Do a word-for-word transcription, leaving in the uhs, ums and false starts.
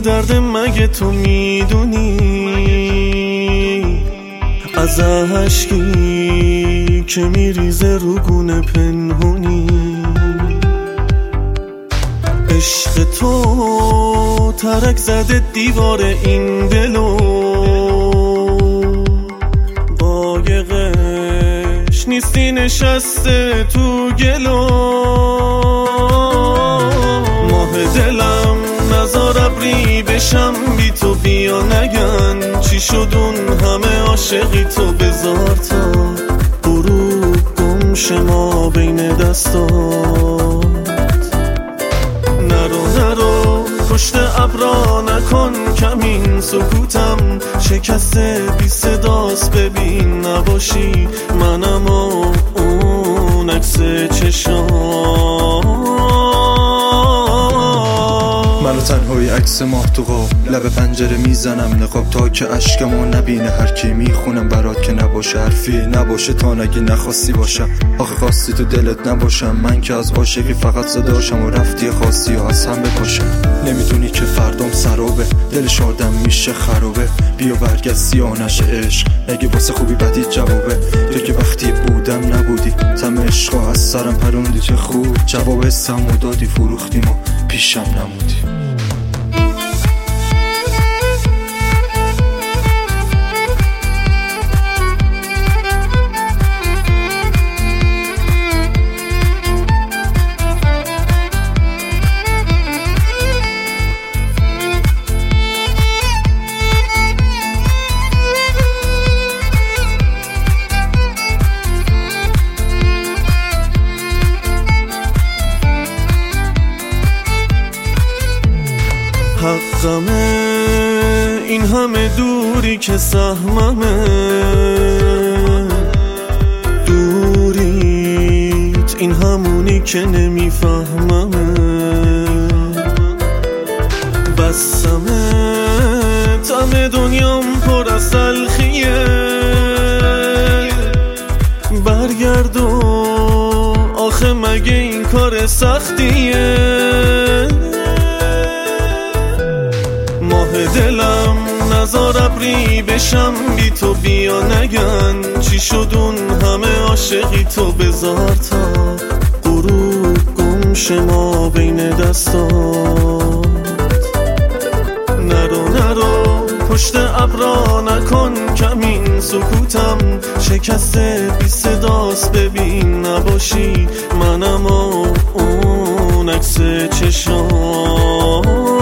درد مگه تو میدونی از عشقی که میریزه رو گونه پنهونی. عشق تو ترک زده دیوار این دلو، قایقش نیستی نشسته تو گلو. ماه دلم نزار ابری بشم بی تو، بیا نگن چی شد اون همه عاشقی تو. بذار تا غروب گم شما بین دستات، نرو نرو پشت ابرا نکن کمین. سکوتم شکسته بی صداست، ببین نباشی منم و اون عکس چشام. منو تنهایی عکس ماه تو قاب، لب پنجره میزنم نقاب تا که اشکمو نبینه هر کی. میخونم برات که نباشه حرفی نباشه تا نگی نخواستی باشم. آخه خواستی تو دلت نباشم، من که از عاشقی فقط زداشم و رفتی خواستی و از هم بپاشم. نمیدونی که فردام سرابه، دل شادم میشه خرابه. بیا برگرد سیاه نشه عشق، نگه واسه خوبی بدی جوابه. تو که وقتی بودم نبودی، تم عشقا از سرم پروندی. چه خوب جواب حسمو دادی، فروختیم و پیشم نمودی. حقمه این همه دوری که سهممه، دوریت این همونی که نمیفهممه. بسمه تم دنیام پر از تلخیه، برگرد و آخه مگه این کار سختیه. ماه دلم نزار ابری بشم بی تو، بیا نگن چی شد اون همه عاشقی تو. بذار تا غروب گم شما بین دستات، نرو نرو پشت ابرا نکن کمین. سکوتم شکسته بی صداست، ببین نباشی منم و اون عکس چشام.